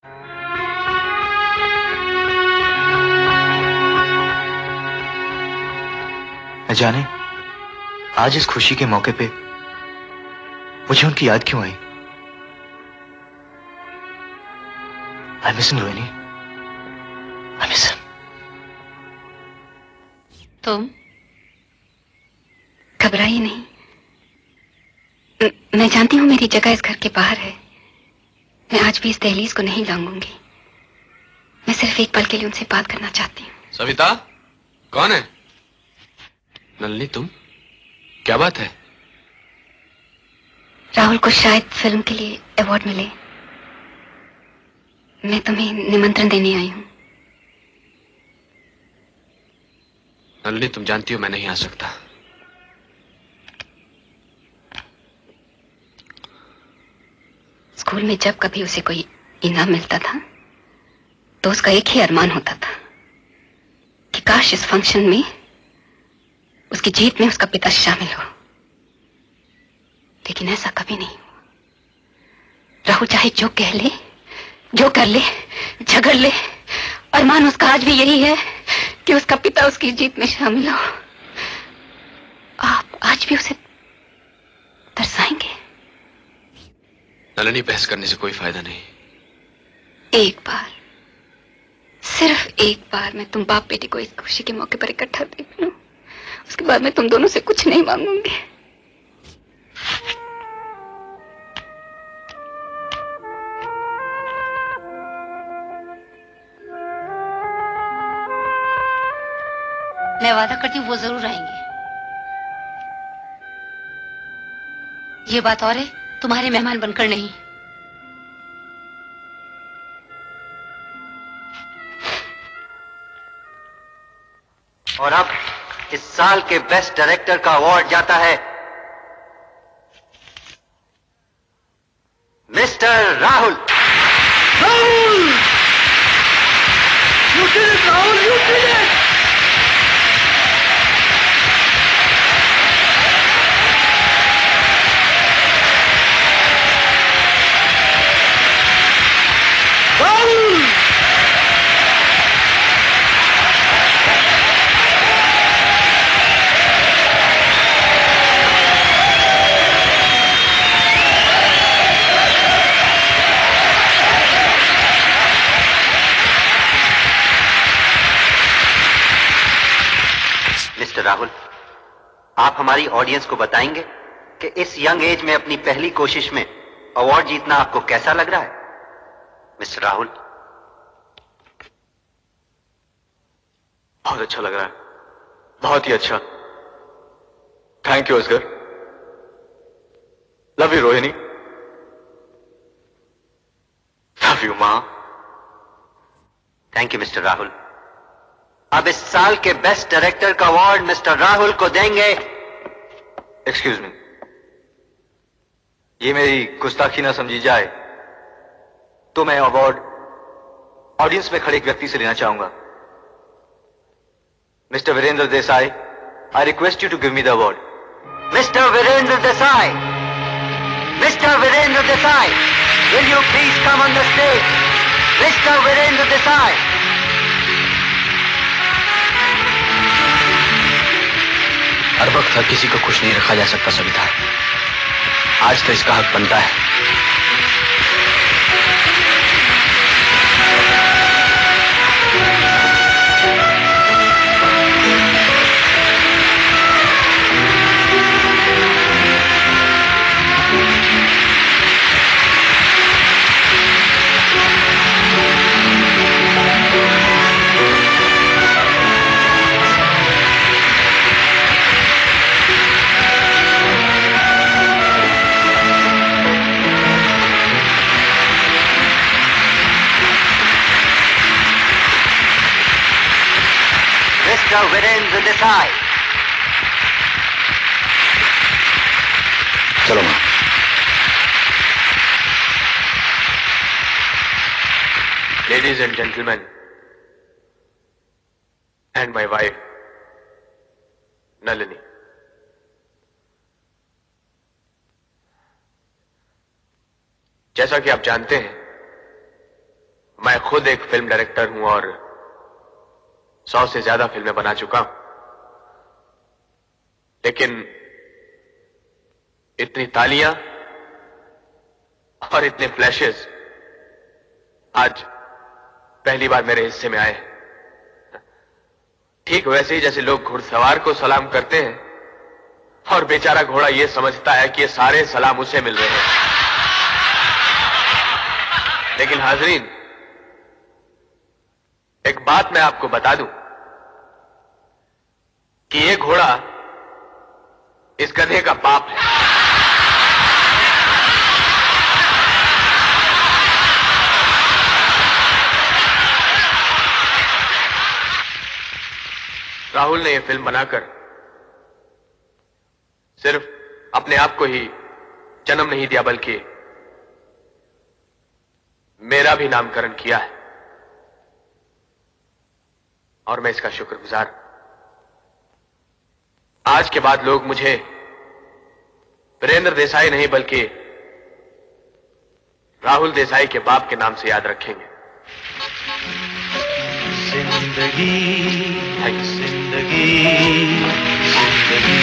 न जाने आज इस खुशी के मौके पे मुझे उनकी याद क्यों आई। I miss Rohini, I miss. तुम घबराइए नहीं। मैं जानती हूँ मेरी जगह इस घर के बाहर है। मैं आज भी इस दहलीज को नहीं लांघूंगी। मैं सिर्फ एक पल के लिए उनसे बात करना चाहती हूँ। सविता, कौन है? नलिनी, तुम? क्या बात है? राहुल को शायद फिल्म के लिए अवार्ड मिले। मैं तुम्हें निमंत्रण देने आई हूँ। नलिनी, तुम जानती हो मैं नहीं आ सकता। स्कूल में जब कभी उसे कोई इनाम मिलता था तो उसका एक ही अरमान होता था कि काश इस फंक्शन में, उसकी जीत में उसका पिता शामिल हो। लेकिन ऐसा कभी नहीं हुआ। राहुल चाहे जो कह ले, जो कर ले, झगड़ ले, अरमान उसका आज भी यही है कि उसका पिता उसकी जीत में शामिल हो। आप आज भी उसे तरसाएंगे? नलिनी, बहस करने से कोई फायदा नहीं। एक बार, सिर्फ एक बार मैं तुम बाप बेटी को इस खुशी के मौके पर इकट्ठा देख लूं, उसके बाद मैं तुम दोनों से कुछ नहीं मांगूंगी। मैं वादा करती हूँ वो जरूर आएंगे। ये बात और है, तुम्हारे मेहमान बनकर नहीं। और अब इस साल के बेस्ट डायरेक्टर का अवार्ड जाता है mister Rahul. Rahul! You did it, Rahul! You did it! Mister Rahul, आप हमारी ऑडियंस को बताएंगे कि इस यंग एज में अपनी पहली कोशिश में अवार्ड जीतना आपको कैसा लग रहा है? मिस्टर राहुल। बहुत अच्छा लग रहा है, बहुत ही अच्छा। Thank you Asgar. Love you Rohini. Love you मां। Thank you mister Rahul. अब इस साल के बेस्ट डायरेक्टर का अवार्ड मिस्टर राहुल को देंगे। एक्सक्यूज मी, ये मेरी गुस्ताखी ना समझी जाए तो मैं अवार्ड ऑडियंस में खड़े एक व्यक्ति से लेना चाहूंगा। Mister Virendra Desai, I request you to give me the award. Mister Virendra Desai, mister Virendra Desai, will you please come on the stage? Mister Virendra Desai. हर वक्त हर किसी को खुश नहीं रखा जा सकता सविता। आज तो इसका हक बनता है। मिस्टर वीरेंद्र देसाई। चलो मां। Ladies and gentleman and my wife Nalini, जैसा कि आप जानते हैं मैं खुद एक फिल्म डायरेक्टर हूं और 100 से ज्यादा फिल्में बना चुका हूं, लेकिन इतनी तालियां और इतने फ्लैशेस आज पहली बार मेरे हिस्से में आए। ठीक वैसे ही जैसे लोग घुड़सवार को सलाम करते हैं और बेचारा घोड़ा यह समझता है कि ये सारे सलाम उसे मिल रहे हैं। लेकिन हाजरीन, एक बात मैं आपको बता दूं कि ये घोड़ा इस गधे का बाप है। राहुल ने यह फिल्म बनाकर सिर्फ अपने आप को ही जन्म नहीं दिया, बल्कि मेरा भी नामकरण किया है और मैं इसका शुक्रगुजार हूं। आज के बाद लोग मुझे वीरेंद्र देसाई नहीं बल्कि राहुल देसाई के बाप के नाम से याद रखेंगे। जिंदगी जिंदगी जिंदगी